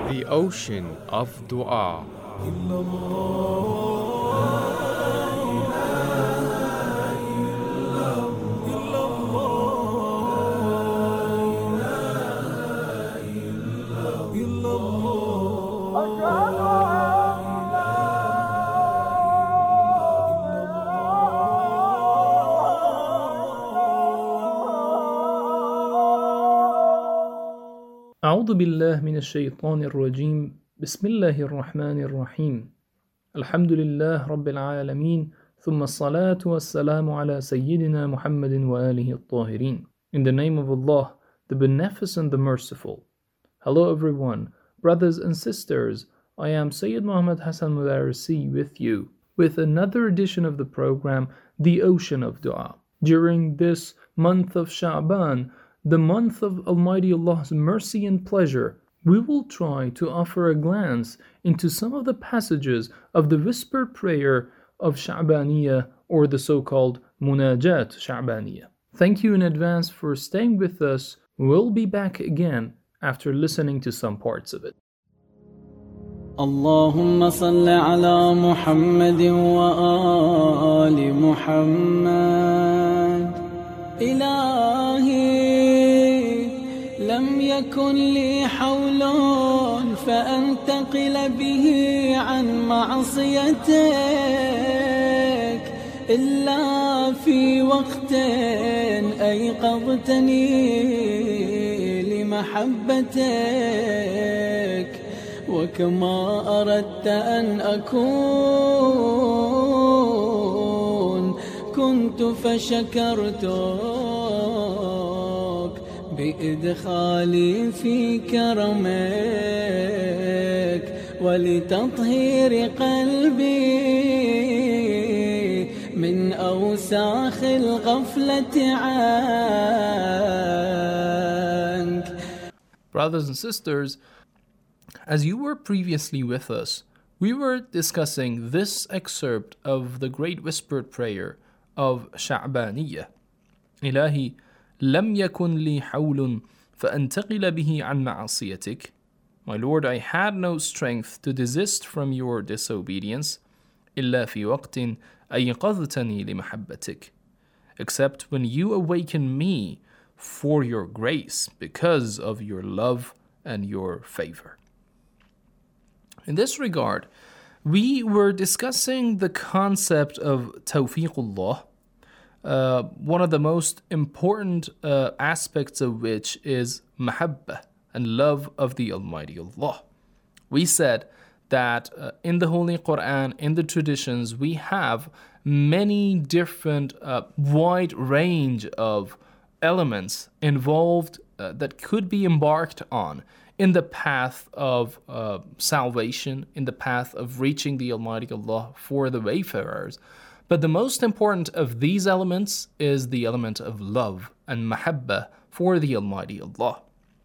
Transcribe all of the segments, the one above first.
The ocean of dua. أعوذ بالله من الشيطان الرجيم بسم الله الرحمن الرحيم الحمد لله رب العالمين ثم الصلاة والسلام على سيدنا محمد وآله الطاهرين. In the name of Allah, the Beneficent, the Merciful. Hello everyone, brothers and sisters. I am Sayyid Muhammad Hassan Mudarisi with you with another edition of the program, The Ocean of Dua. During this month of Sha'ban, the month of Almighty Allah's mercy and pleasure, we will try to offer a glance into some of the passages of the whispered prayer of Sha'baniyah, or the so-called Munajat Sha'baniyah. Thank you in advance for staying with us. We'll be back again after listening to some parts of it. اللهم صل على محمد وآل محمد. إلهي لم يكن لي حول فأنتقل به عن معصيتك إلا في وقت أيقظتني لمحبتك، وكما أردت أن أكون كنت فشكرتك بإدخالي في كرمك ولتطهير قلبي من أوساخ الغفلة عنك. Brothers and sisters, as you were previously with us, we were discussing this excerpt of the great whispered prayer of Sha'baniyah. إلهي لم يكن لي حول فأنتقل به عن معصيتك. My Lord, I had no strength to desist from your disobedience إلا في وقت أيقظتني لمحبتك, except when you awaken me for your grace because of your love and your favor. In this regard, we were discussing the concept of Tawfiqullah, one of the most important aspects of which is mahabbah and love of the Almighty Allah. We said that in the Holy Quran, in the traditions, we have many different wide range of elements involved that could be embarked on in the path of salvation, in the path of reaching the Almighty Allah for the wayfarers. But the most important of these elements is the element of love and mahabbah for the Almighty Allah.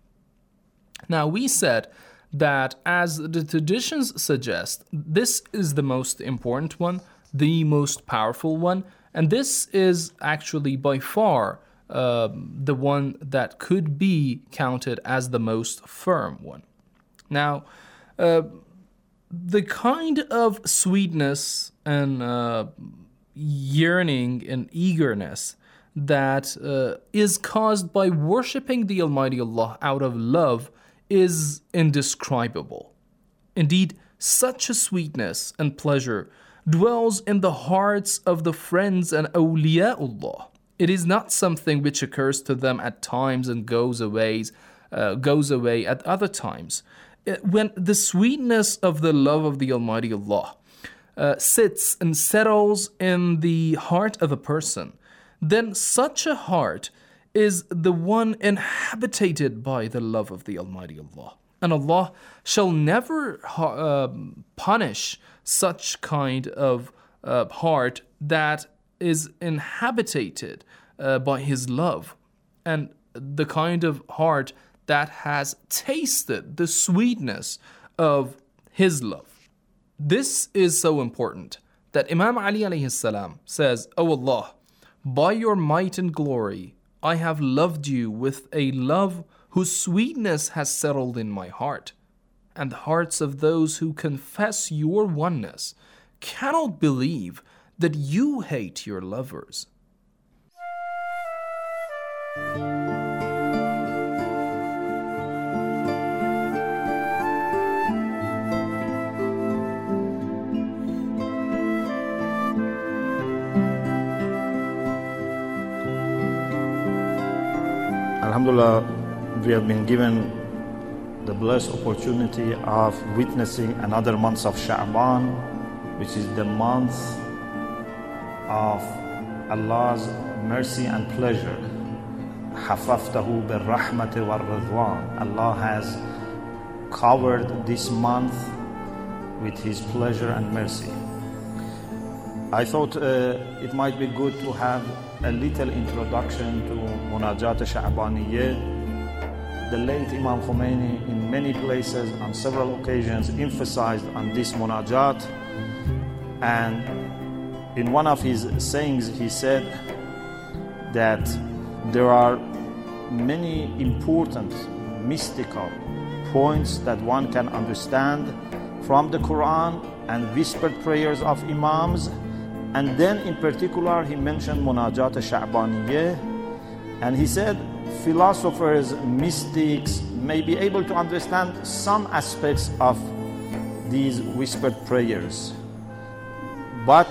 Now, we said that as the traditions suggest, this is the most important one, the most powerful one, and this is actually by far the one that could be counted as the most firm one. Now, the kind of sweetness and yearning and eagerness that is caused by worshipping the Almighty Allah out of love is indescribable. Indeed, such a sweetness and pleasure dwells in the hearts of the friends and awliyaullah. It is not something which occurs to them at times and goes away at other times. When the sweetness of the love of the Almighty Allah sits and settles in the heart of a person, then such a heart is the one inhabited by the love of the Almighty Allah. And Allah shall never punish such kind of heart that is inhabited by His love, and the kind of heart that has tasted the sweetness of His love. This is so important that Imam Ali alayhi salam says, "O Allah, by your might and glory, I have loved you with a love whose sweetness has settled in my heart." and the hearts of those who confess your oneness cannot believe that you hate your lovers. Alhamdulillah, we have been given the blessed opportunity of witnessing another month of Sha'ban, which is the month of Allah's mercy and pleasure. حَفَفْتَهُ بِالرَّحْمَةِ وَالرِّضْوَانِ. Allah has covered this month with His pleasure and mercy. I thought it might be good to have a little introduction to Munajat Sha'baniyya. The late Imam Khomeini in many places on several occasions emphasized on this Munajat, and in one of his sayings he said that there are many important mystical points that one can understand from the Quran and whispered prayers of Imams. And then in particular he mentioned Munajat Sha'baniyya, and he said philosophers, mystics may be able to understand some aspects of these whispered prayers. But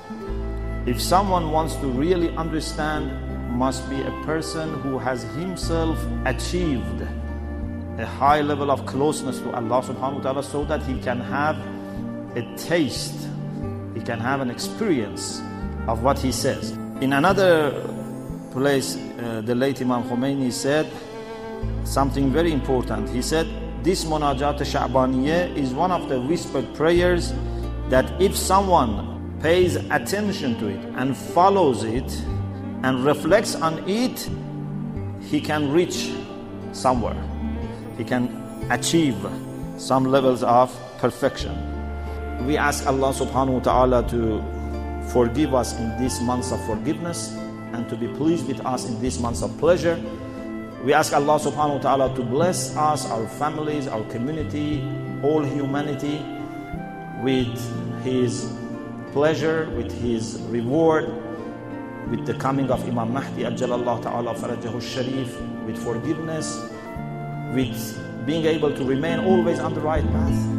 if someone wants to really understand, must be a person who has himself achieved a high level of closeness to Allah subhanahu wa ta'ala, so that he can have a taste, he can have an experience of what he says. In another place, the late Imam Khomeini said something very important. He said, this Munajat Sha'baniyya is one of the whispered prayers that if someone pays attention to it and follows it and reflects on it, he can reach somewhere. He can achieve some levels of perfection. We ask Allah subhanahu wa ta'ala to forgive us in this month of forgiveness and to be pleased with us in this month of pleasure. We ask Allah subhanahu wa ta'ala to bless us, our families, our community, all humanity with His pleasure, with His reward, with the coming of Imam Mahdi Ajjalallahu ta'ala farajahu sharif, with forgiveness, with being able to remain always on the right path.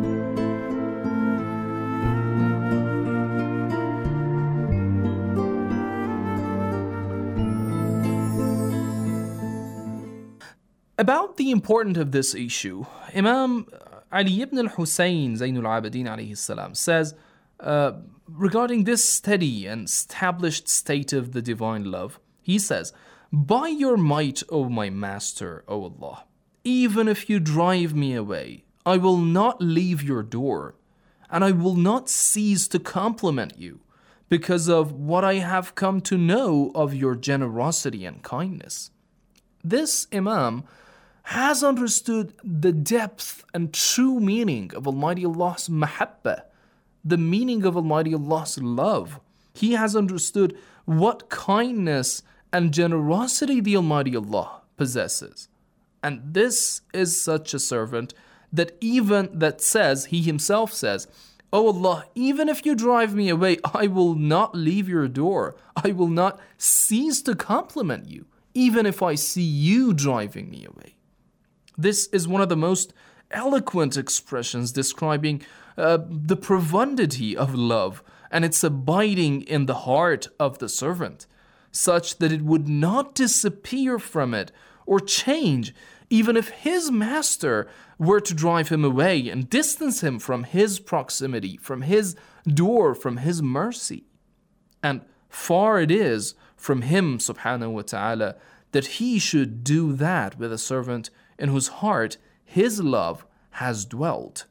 About the importance of this issue, Imam Ali ibn al-Husayn Zainul Abidin alayhi salam says, regarding this steady and established state of the divine love, he says, by your might, O my master, O Allah, even if you drive me away, I will not leave your door, and I will not cease to compliment you because of what I have come to know of your generosity and kindness. This Imam has understood the depth and true meaning of Almighty Allah's mahabbah, the meaning of Almighty Allah's love. He has understood what kindness and generosity the Almighty Allah possesses. And this is such a servant that he himself says, O Allah, even if you drive me away, I will not leave your door. I will not cease to compliment you, even if I see you driving me away. This is one of the most eloquent expressions describing the profundity of love and its abiding in the heart of the servant, such that it would not disappear from it or change, even if his master were to drive him away and distance him from his proximity, from his door, from his mercy. And far it is from him, subhanahu wa ta'ala, that he should do that with a servant in whose heart his love has dwelt.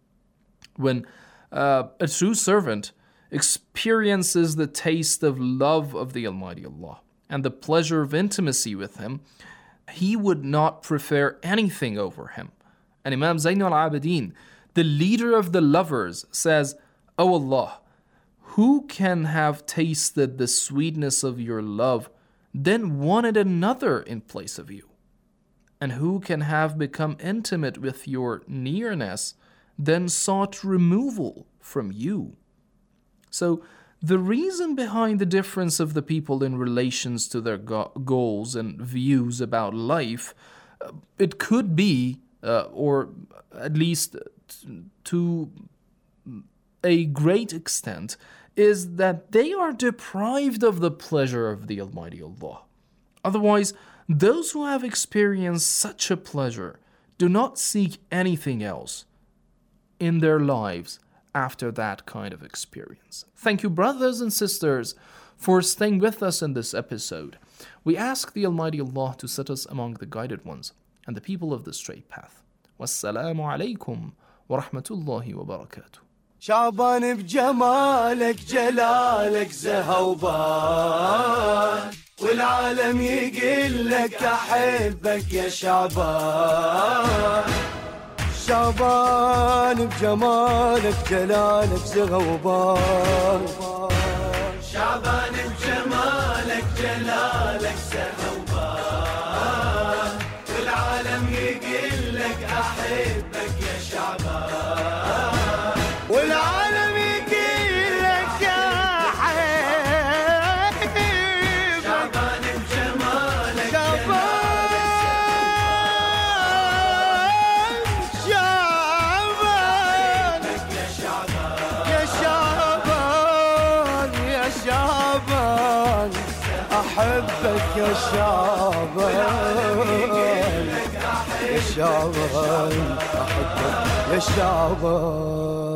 When a true servant experiences the taste of love of the Almighty Allah and the pleasure of intimacy with Him, he would not prefer anything over Him. And Imam Zainul Abidin, the leader of the lovers, says, O Allah, who can have tasted the sweetness of your love, then wanted another in place of you? and who can have become intimate with your nearness, then sought removal from you. So, the reason behind the difference of the people in relations to their goals and views about life, it could be, or at least to a great extent, is that they are deprived of the pleasure of the Almighty Allah. Otherwise, those who have experienced such a pleasure do not seek anything else in their lives after that kind of experience. Thank you, brothers and sisters, for staying with us in this episode. We ask the Almighty Allah to set us among the guided ones and the people of the straight path. Wassalamu alaikum wa rahmatullahi wa barakatuh. شعبان بجمالك جلالك زهوبان والعالم يقول لك أحبك يا شعبان شعبان بجمالك جلالك زهوبان شعبان بجمالك جلالك زهوبان والعالم يقول لك أحبك يا شعبان والعالم يقول لك يا حبيب شعبان بجمالك شعبان يا شعبان يا شعبان أحبك يا شعبان يا شعبان أحبك يا شعبان